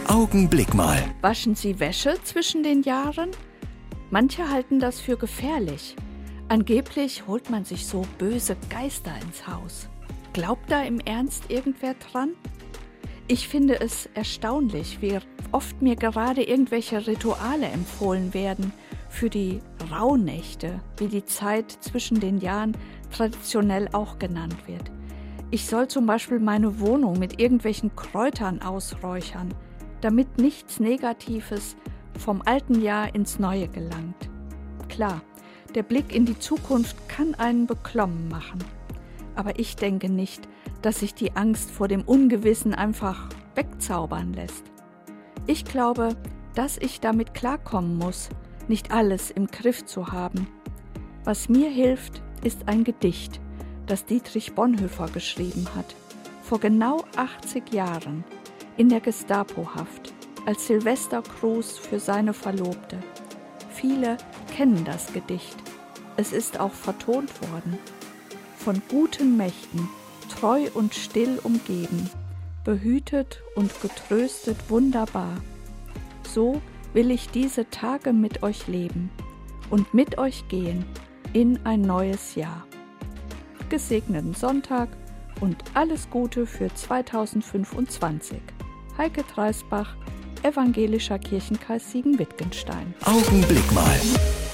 Augenblick mal. Waschen Sie Wäsche zwischen den Jahren? Manche halten das für gefährlich. Angeblich holt man sich so böse Geister ins Haus. Glaubt da im Ernst irgendwer dran? Ich finde es erstaunlich, wie oft mir gerade irgendwelche Rituale empfohlen werden für die Rauhnächte, wie die Zeit zwischen den Jahren traditionell auch genannt wird. Ich soll zum Beispiel meine Wohnung mit irgendwelchen Kräutern ausräuchern, damit nichts Negatives vom alten Jahr ins neue gelangt. Klar, der Blick in die Zukunft kann einen beklommen machen. Aber ich denke nicht, dass sich die Angst vor dem Ungewissen einfach wegzaubern lässt. Ich glaube, dass ich damit klarkommen muss, nicht alles im Griff zu haben. Was mir hilft, ist ein Gedicht, das Dietrich Bonhoeffer geschrieben hat, vor genau 80 Jahren, in der Gestapo-Haft, als Silvestergruß für seine Verlobte. Viele kennen das Gedicht. Es ist auch vertont worden. Von guten Mächten, treu und still umgeben, behütet und getröstet wunderbar. So will ich diese Tage mit euch leben und mit euch gehen in ein neues Jahr. Gesegneten Sonntag und alles Gute für 2025. Heike Dreisbach, Evangelischer Kirchenkreis Siegen-Wittgenstein. Augenblick mal.